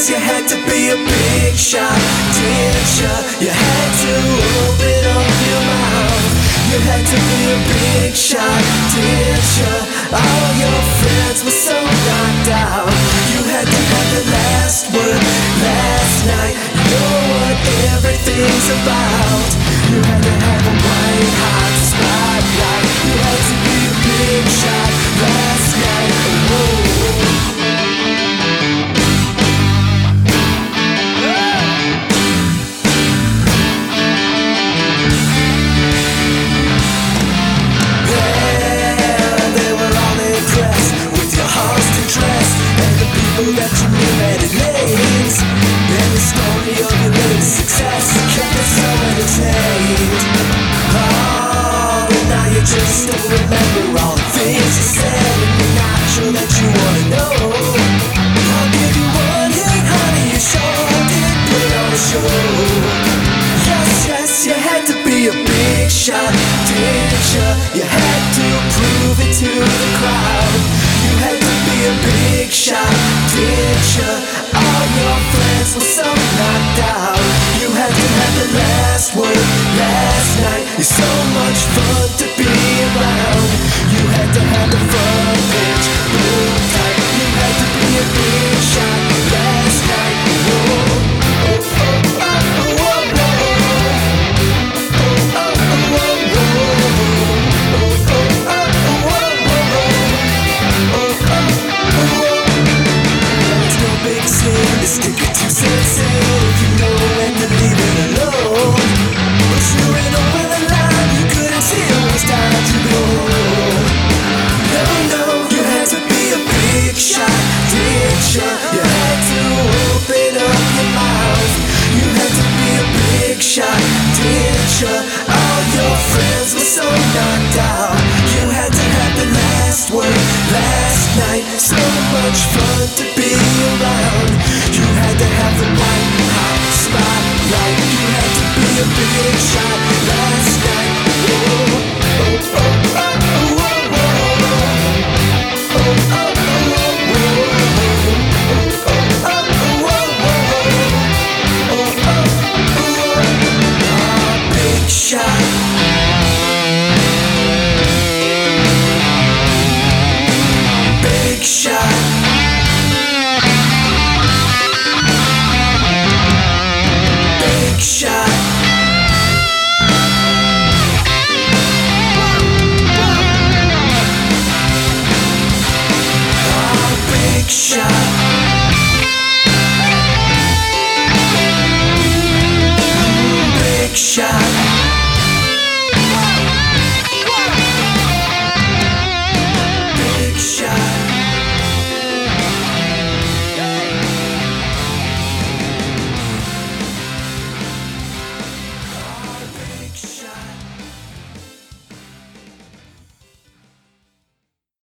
you had to be a big shot, didn't you? You had to open up your mouth. You had to be a big shot, didn't you? All your friends were so knocked out. You had to have the last word last night. You know what everything's about. You had to have a white hot spotlight. You had to be a big shot last night. That you knew had names, and the story of your latest success kept it so entertained. Oh, but now you just don't remember all the things you said, and you're not sure that you wanna know. I'll give you one hit, honey, you sure did put on a show. Yes, yes, you had to be a big shot, didn't you? You had to prove it to the crowd. You had to be a big shot, didn't you? All your friends were so knocked out. You had to have the last word last night. You're so much fun to be around. You had to have the front pitch, boom tight. You had to be a big shot.